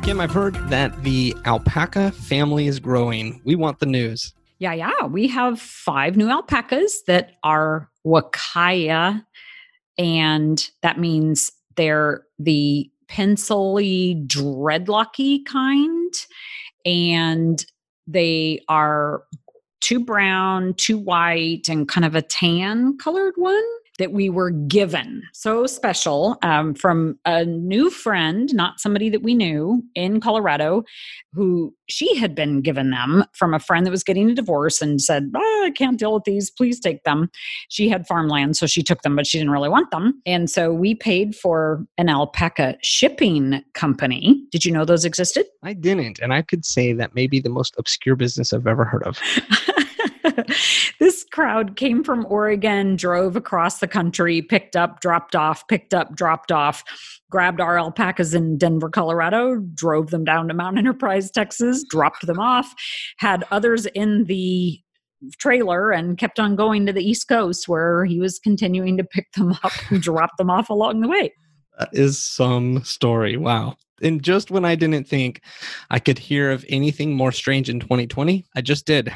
Kim, I've heard that the alpaca family is growing. We want the news. Yeah. We have 5 new alpacas that are Wakaya, and that means they're the pencily, dreadlocky kind. And they are 2 brown, 2 white, and kind of a tan colored one that we were given. So special from a new friend, not somebody that we knew in Colorado, who she had been given them from a friend that was getting a divorce and said, I can't deal with these. Please take them. She had farmland, so she took them, but she didn't really want them. And so we paid for an alpaca shipping company. Did you know those existed? I didn't. And I could say that may be the most obscure business I've ever heard of. This crowd came from Oregon, drove across the country, picked up, dropped off, picked up, dropped off, grabbed our alpacas in Denver, Colorado, drove them down to Mount Enterprise, Texas, dropped them off, had others in the trailer, and kept on going to the East Coast where he was continuing to pick them up and drop them off along the way. That is some story. Wow. And just when I didn't think I could hear of anything more strange in 2020, I just did.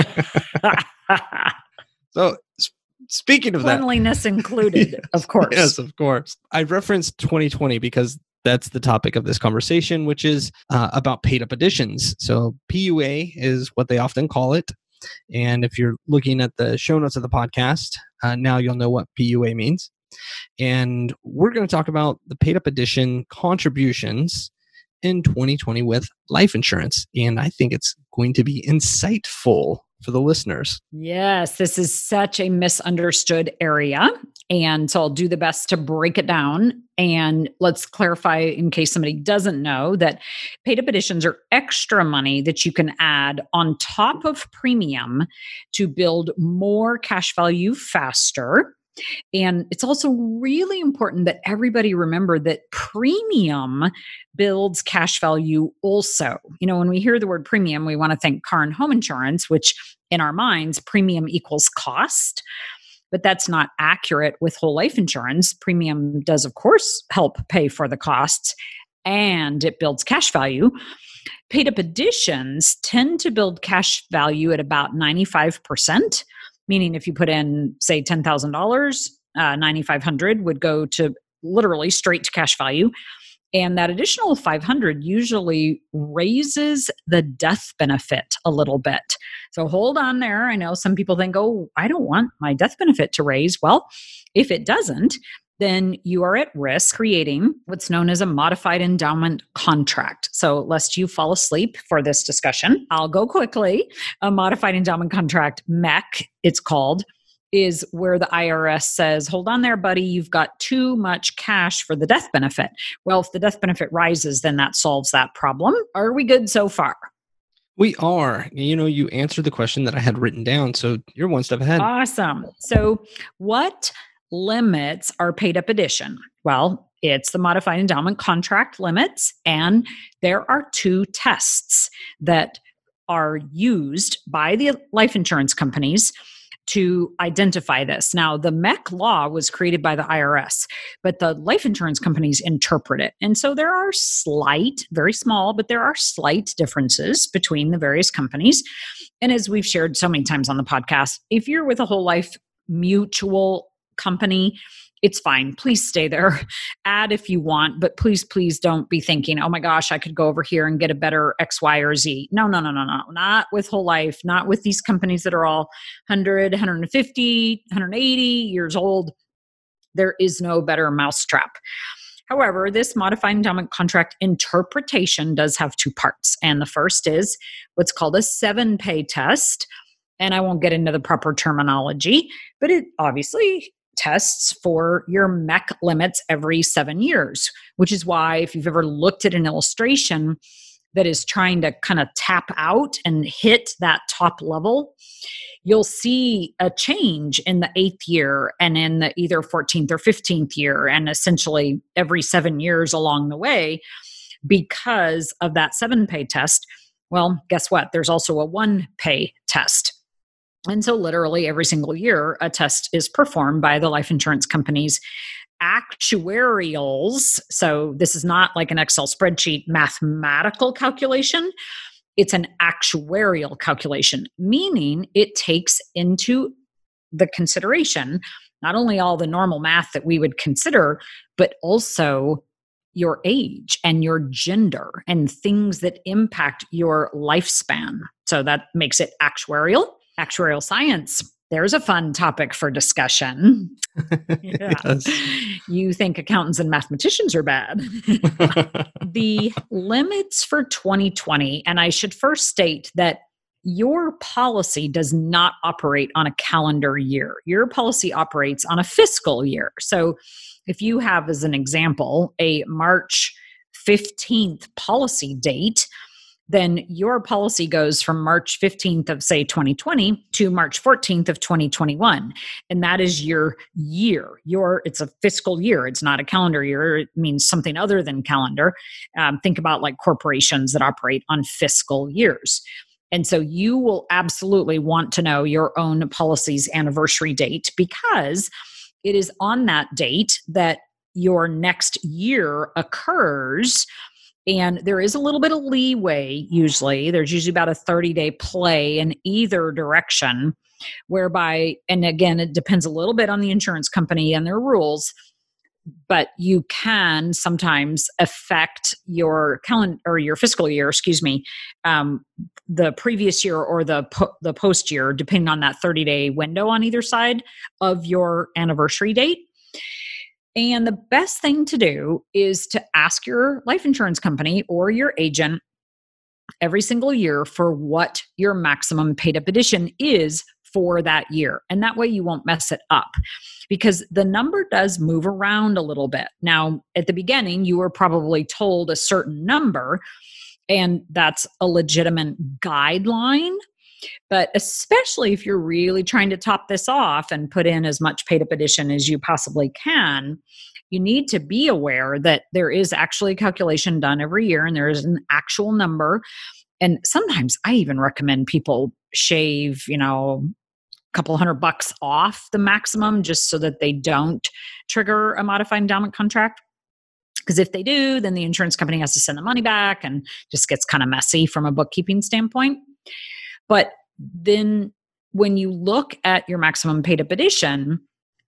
So speaking of cleanliness included, yes, of course. Yes, of course. I referenced 2020 because that's the topic of this conversation, which is about paid up additions. So PUA is what they often call it. And if you're looking at the show notes of the podcast, now you'll know what PUA means. And we're going to talk about the paid up addition contributions in 2020 with life insurance. And I think it's going to be insightful for the listeners. Yes, this is such a misunderstood area. And so I'll do the best to break it down. And let's clarify, in case somebody doesn't know, that paid up additions are extra money that you can add on top of premium to build more cash value faster. And it's also really important that everybody remember that premium builds cash value also. You know, when we hear the word premium, we want to think car and home insurance, which in our minds, premium equals cost. But that's not accurate with whole life insurance. Premium does, of course, help pay for the costs, and it builds cash value. Paid up additions tend to build cash value at about 95%. Meaning if you put in, say, $10,000, $9,500 would go to literally straight to cash value. And that additional $500 usually raises the death benefit a little bit. So hold on there. I know some people think, oh, I don't want my death benefit to raise. Well, if it doesn't, then you are at risk creating what's known as a modified endowment contract. So lest you fall asleep for this discussion, I'll go quickly. A modified endowment contract, MEC, it's called, is where the IRS says, hold on there, buddy, you've got too much cash for the death benefit. Well, if the death benefit rises, then that solves that problem. Are we good so far? We are. You know, you answered the question that I had written down, so you're one step ahead. Awesome. So what limits are paid up addition? Well, it's the modified endowment contract limits, and there are 2 tests that are used by the life insurance companies to identify this. Now, the MEC law was created by the IRS, but the life insurance companies interpret it. And so there are slight, very small, but there are slight differences between the various companies. And as we've shared so many times on the podcast, if you're with a whole life mutual company, it's fine. Please stay there. Add if you want, but please don't be thinking, oh my gosh, I could go over here and get a better X, Y, or Z. No. Not with whole life, not with these companies that are all 100, 150, 180 years old. There is no better mousetrap. However, this modified endowment contract interpretation does have 2 parts. And the first is what's called a 7-pay test. And I won't get into the proper terminology, but it obviously tests for your MEC limits every 7 years, which is why if you've ever looked at an illustration that is trying to kind of tap out and hit that top level, you'll see a change in the 8th year and in the either 14th or 15th year, and essentially every 7 years along the way because of that 7-pay test. Well, guess what? There's also a 1-pay test. And so literally every single year, a test is performed by the life insurance companies actuarials. So this is not like an Excel spreadsheet mathematical calculation. It's an actuarial calculation, meaning it takes into the consideration not only all the normal math that we would consider, but also your age and your gender and things that impact your lifespan. So that makes it actuarial science. There's a fun topic for discussion. Yeah. Yes. You think accountants and mathematicians are bad. The limits for 2020, and I should first state that your policy does not operate on a calendar year. Your policy operates on a fiscal year. So if you have, as an example, a March 15th policy date, then your policy goes from March 15th of, say, 2020 to March 14th of 2021. And that is your year. It's a fiscal year. It's not a calendar year. It means something other than calendar. Think about like corporations that operate on fiscal years. And so you will absolutely want to know your own policy's anniversary date, because it is on that date that your next year occurs. And there is a little bit of leeway usually. There's usually about a 30-day play in either direction, whereby, and again, it depends a little bit on the insurance company and their rules, but you can sometimes affect your calendar or your fiscal year, the previous year or the post year, depending on that 30-day window on either side of your anniversary date. And the best thing to do is to ask your life insurance company or your agent every single year for what your maximum paid up addition is for that year. And that way you won't mess it up, because the number does move around a little bit. Now, at the beginning, you were probably told a certain number, and that's a legitimate guideline. But especially if you're really trying to top this off and put in as much paid up addition as you possibly can, you need to be aware that there is actually a calculation done every year and there is an actual number. And sometimes I even recommend people shave, a couple $100 off the maximum just so that they don't trigger a modified endowment contract. Because if they do, then the insurance company has to send the money back and just gets kind of messy from a bookkeeping standpoint. But then when you look at your maximum paid up addition,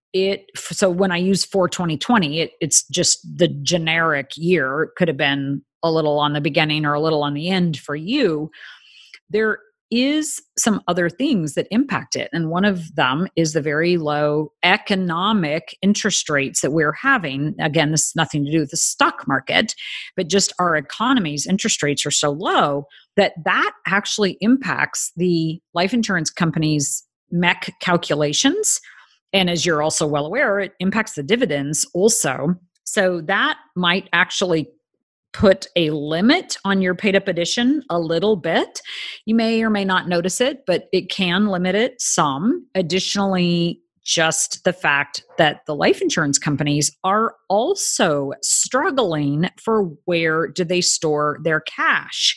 so when I use for 2020, it's just the generic year. It could have been a little on the beginning or a little on the end for you. There is some other things that impact it. And one of them is the very low economic interest rates that we're having. Again, this has nothing to do with the stock market, but just our economy's interest rates are so low that actually impacts the life insurance company's MEC calculations. And as you're also well aware, it impacts the dividends also. So that might actually put a limit on your paid up addition a little bit. You may or may not notice it, but it can limit it some. Additionally, just the fact that the life insurance companies are also struggling for where do they store their cash.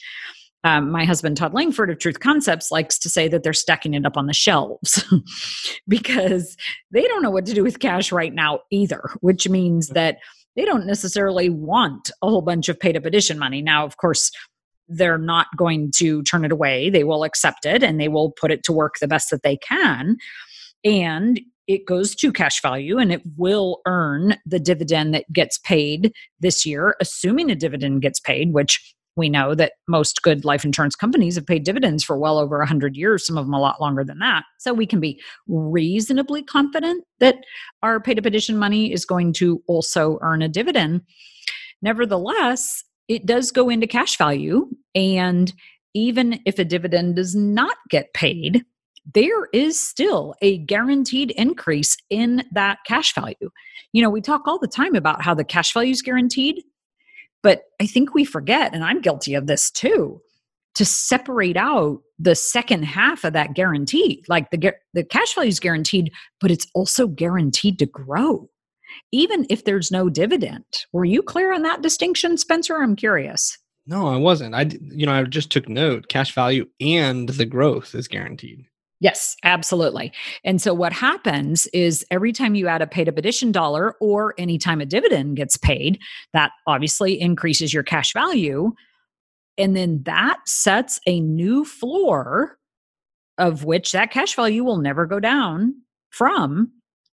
My husband, Todd Langford of Truth Concepts, likes to say that they're stacking it up on the shelves because they don't know what to do with cash right now either, which means that they don't necessarily want a whole bunch of paid up addition money. Now, of course, they're not going to turn it away. They will accept it and they will put it to work the best that they can. And it goes to cash value and it will earn the dividend that gets paid this year, assuming a dividend gets paid, which we know that most good life insurance companies have paid dividends for well over 100 years, some of them a lot longer than that. So we can be reasonably confident that our paid up addition money is going to also earn a dividend. Nevertheless, it does go into cash value. And even if a dividend does not get paid, there is still a guaranteed increase in that cash value. We talk all the time about how the cash value is guaranteed. But I think we forget, and I'm guilty of this too, to separate out the second half of that guarantee. Like the cash value is guaranteed, but it's also guaranteed to grow, even if there's no dividend. Were you clear on that distinction, Spencer? I'm curious. No, I wasn't. I just took note. Cash value and the growth is guaranteed. Yes, absolutely. And so what happens is every time you add a paid up addition dollar or anytime a dividend gets paid, that obviously increases your cash value. And then that sets a new floor of which that cash value will never go down from.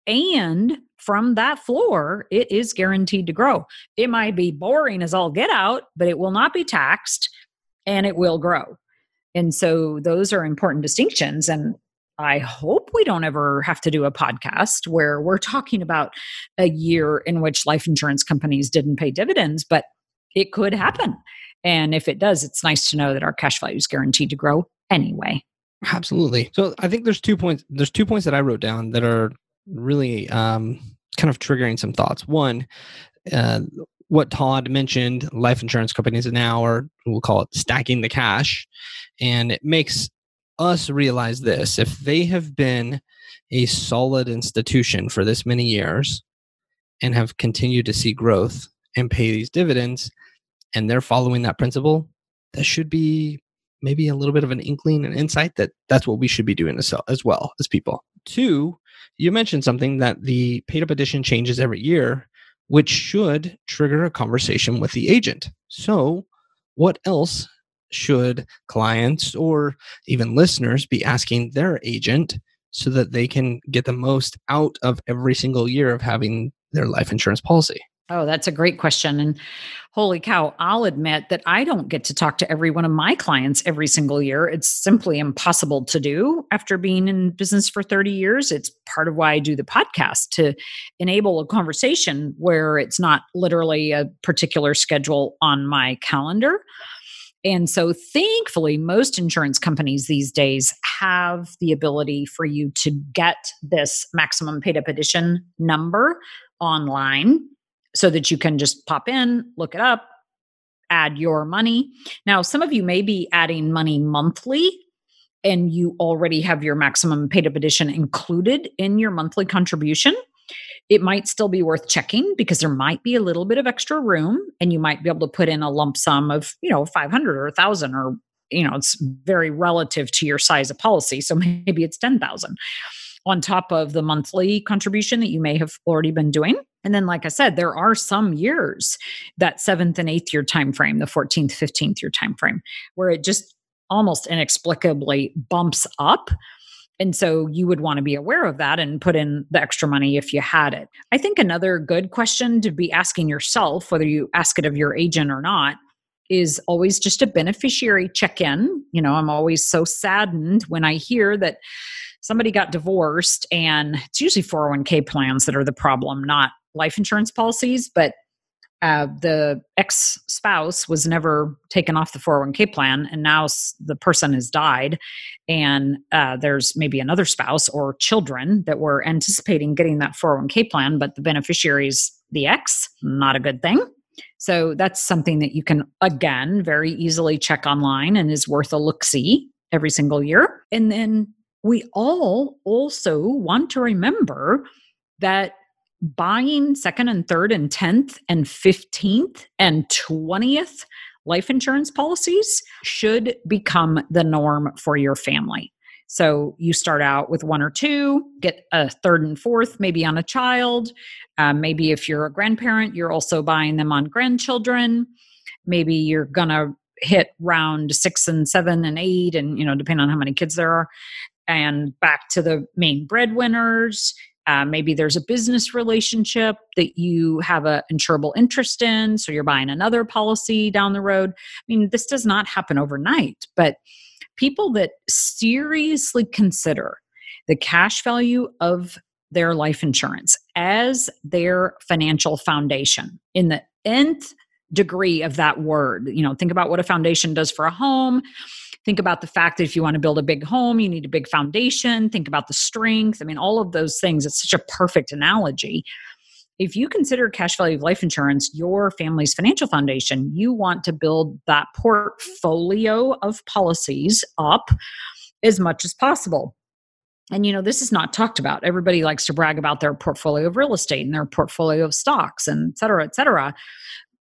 And from that floor, it is guaranteed to grow. It might be boring as all get out, but it will not be taxed and it will grow. And so those are important distinctions. And I hope we don't ever have to do a podcast where we're talking about a year in which life insurance companies didn't pay dividends, but it could happen. And if it does, it's nice to know that our cash value is guaranteed to grow anyway. Absolutely. So I think there's 2 points. There's 2 points that I wrote down that are really kind of triggering some thoughts. One, uh, what Todd mentioned, life insurance companies now are, we'll call it stacking the cash. And it makes us realize this. If they have been a solid institution for this many years and have continued to see growth and pay these dividends, and they're following that principle, that should be maybe a little bit of an inkling and insight that that's what we should be doing as well as people. Two, you mentioned something that the paid up edition changes every year, which should trigger a conversation with the agent. So, what else should clients or even listeners be asking their agent so that they can get the most out of every single year of having their life insurance policy? Oh, that's a great question. And holy cow, I'll admit that I don't get to talk to every one of my clients every single year. It's simply impossible to do after being in business for 30 years. It's part of why I do the podcast, to enable a conversation where it's not literally a particular schedule on my calendar. And so thankfully, most insurance companies these days have the ability for you to get this maximum paid up edition number online so that you can just pop in, look it up, add your money. Now, some of you may be adding money monthly and you already have your maximum paid up edition included in your monthly contribution. It might still be worth checking because there might be a little bit of extra room and you might be able to put in a lump sum of, 500 or 1,000, or, it's very relative to your size of policy. So maybe it's 10,000 on top of the monthly contribution that you may have already been doing. And then, like I said, there are some years, that 7th and 8th year time frame, the 14th, 15th year time frame, where it just almost inexplicably bumps up. And so you would want to be aware of that and put in the extra money if you had it. I think another good question to be asking yourself, whether you ask it of your agent or not, is always just a beneficiary check-in. I'm always so saddened when I hear that somebody got divorced, and it's usually 401k plans that are the problem, not life insurance policies, but the ex-spouse was never taken off the 401k plan, and now the person has died, and there's maybe another spouse or children that were anticipating getting that 401k plan, but the beneficiary is the ex. Not a good thing. So that's something that you can, again, very easily check online and is worth a look-see every single year. And then we all also want to remember that buying second and third and 10th and 15th and 20th life insurance policies should become the norm for your family. So you start out with one or two, get a third and fourth, maybe on a child. Maybe if you're a grandparent, you're also buying them on grandchildren. Maybe you're going to hit round 6 and 7 and 8, and, depending on how many kids there are, and back to the main breadwinners. Maybe there's a business relationship that you have an insurable interest in, so you're buying another policy down the road. I mean, this does not happen overnight, but people that seriously consider the cash value of their life insurance as their financial foundation in the nth degree of that word. Think about what a foundation does for a home. Think about the fact that if you want to build a big home, you need a big foundation. Think about the strength. I mean, all of those things. It's such a perfect analogy. If you consider cash value of life insurance your family's financial foundation, you want to build that portfolio of policies up as much as possible. And, this is not talked about. Everybody likes to brag about their portfolio of real estate and their portfolio of stocks, and et cetera, et cetera.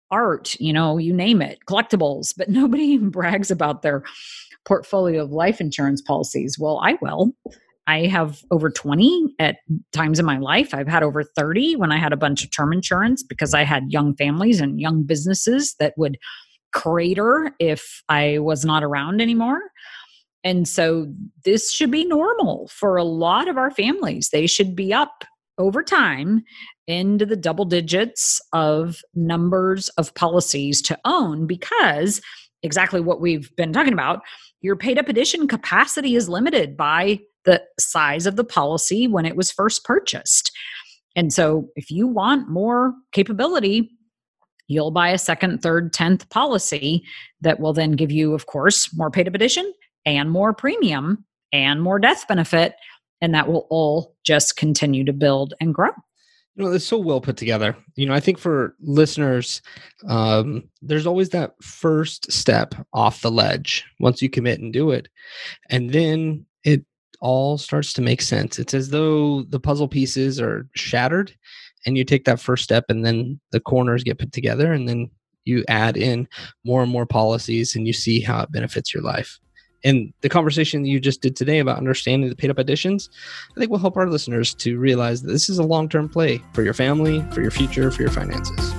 art, you name it, collectibles, but nobody brags about their portfolio of life insurance policies. Well, I will. I have over 20 at times in my life. I've had over 30 when I had a bunch of term insurance because I had young families and young businesses that would crater if I was not around anymore. And so this should be normal for a lot of our families. They should be up over time into the double digits of numbers of policies to own, because exactly what we've been talking about, your paid up addition capacity is limited by the size of the policy when it was first purchased. And so if you want more capability, you'll buy a second, third, 10th policy that will then give you, of course, more paid up addition and more premium and more death benefit. And that will all just continue to build and grow. It's so well put together. I think for listeners, there's always that first step off the ledge once you commit and do it. And then it all starts to make sense. It's as though the puzzle pieces are shattered and you take that first step and then the corners get put together and then you add in more and more policies and you see how it benefits your life. And the conversation that you just did today about understanding the paid up additions, I think will help our listeners to realize that this is a long-term play for your family, for your future, for your finances.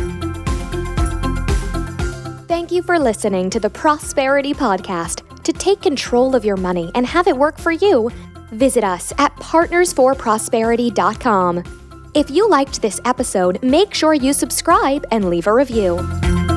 Thank you for listening to the Prosperity Podcast. To take control of your money and have it work for you, visit us at partnersforprosperity.com. If you liked this episode, make sure you subscribe and leave a review.